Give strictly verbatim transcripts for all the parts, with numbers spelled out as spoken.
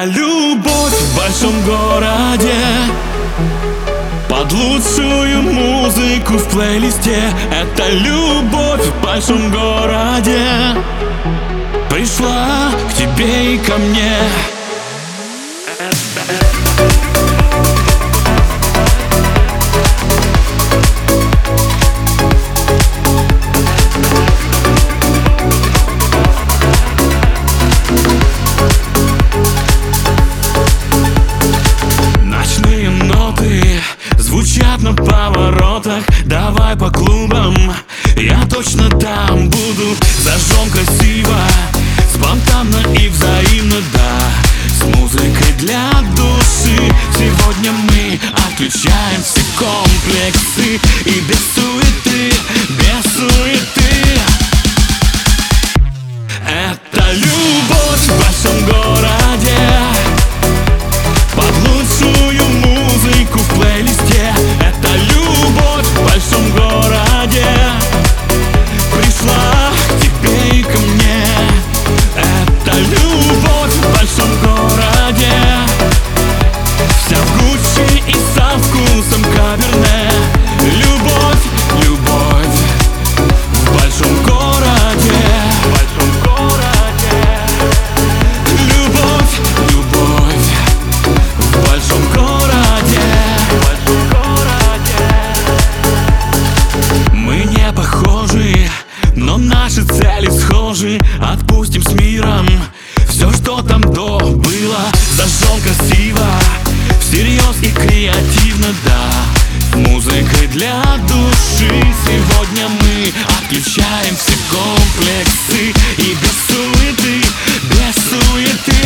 Это любовь в большом городе, под лучшую музыку в плейлисте. Это любовь в большом городе, пришла к тебе и ко мне. Звучат на поворотах, давай по клубам. Я точно там буду, зажжем красиво, спонтанно и взаимно, да. С музыкой для души сегодня мы отключаем все комплексы. И без суеты, без суеты. Это любовь в большом городе, под лучшую музыку в плейлисте. Это любовь в большом городе, пришла к тебе и ко мне. Это любовь в большом городе, вся в Гуччи и со вкусом каберне. Любовь, любовь в большом городе, в большом городе. Любовь, любовь в большом городе, в большом городе. Мы не похожи, но наши цели схожи. Отпустим с миром все, что там до было. Зажжем красиво, всерьез и креативно, да. С музыкой для души сегодня мы отключаем все комплексы. И без суеты, без суеты.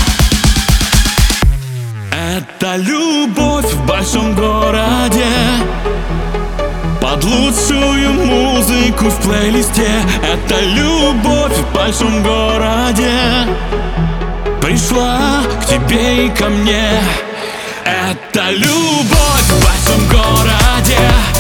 Это любовь в большом городе, под лучшую музыку в плейлисте. Это любовь в большом городе, пришла к тебе и ко мне. Это любовь в большом городе,